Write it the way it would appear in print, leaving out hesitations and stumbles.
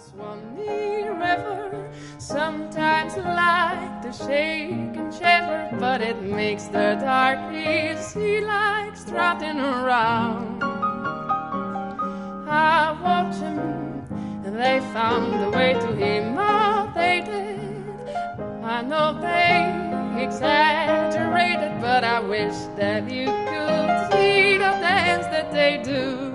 Swanee River, sometimes like to shake and shiver, but it makes the darky sea like strutting around. I watch him, and they found a way to him, oh they did. I know they exaggerated, but I wish that you could see the dance that they do.